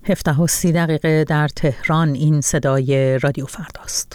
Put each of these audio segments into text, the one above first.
17:30 در تهران. این صدای رادیو فرداست.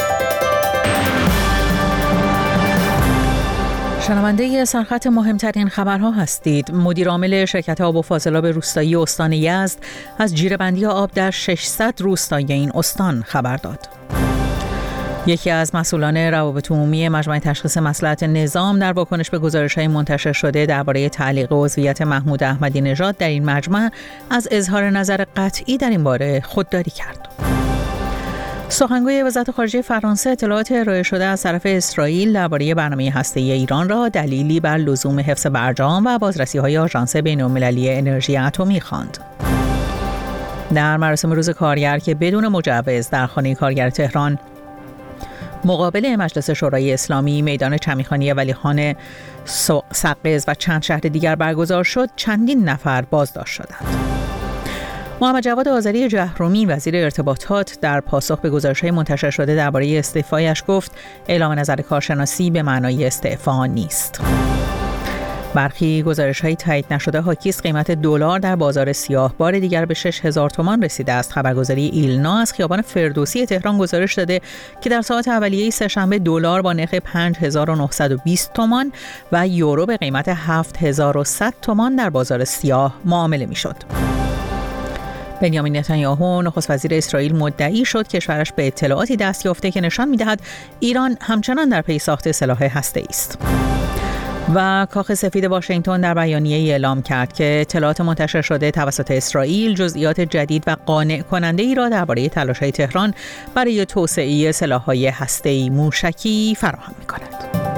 شنونده سرخط مهمترین خبرها هستید. مدیر عامل شرکت آب و فاضلاب روستایی استان یزد از جیره‌بندی آب در 600 روستای این استان خبر داد. یکی از مسئولان روابط عمومی مجمع تشخیص مصلحت نظام در واکنش به گزارش‌های منتشر شده درباره تعلیق عضویت محمود احمدی نژاد در این مجمع از اظهار نظر قطعی در این باره خودداری کرد. سخنگوی وزارت خارجه فرانسه اطلاعات ارائه شده از طرف اسرائیل درباره برنامه هسته‌ای ایران را دلیلی بر لزوم حفظ برجام و بازرسی‌های آژانس بین‌المللی انرژی اتمی خواند. در مراسم روز کارگر که بدون مجوز در خانه کارگر تهران مقابل مجلس شورای اسلامی میدان چمیخانی ولیخان سقز و چند شهر دیگر برگزار شد، چندین نفر بازداشت شدند. محمد جواد آذری جهرومی وزیر ارتباطات در پاسخ به گزارش‌های منتشر شده درباره استعفایش گفت اعلام نظر کارشناسی به معنای استعفا نیست. برخی گزارش‌های تایید نشده حاکی است قیمت دلار در بازار سیاه بار دیگر به 6000 تومان رسیده است. خبرگزاری ایلنا از خیابان فردوسی تهران گزارش داده که در ساعات اولیه سه‌شنبه دلار با نرخ 5920 تومان و یورو به قیمت 7100 تومان در بازار سیاه معامله می‌شد. بنیامین نتانیاهو نخست وزیر اسرائیل مدعی شد کشورش به اطلاعاتی دست یافته که نشان می‌دهد ایران همچنان در پی ساخت سلاح هسته‌ای است. و کاخ سفید واشنگتن در بیانیه‌ای اعلام کرد که اطلاعات منتشر شده توسط اسرائیل جزئیات جدید و قانع کننده‌ای را درباره تلاش‌های تهران برای توسعه سلاح‌های هسته‌ای موشکی فراهم می‌کند.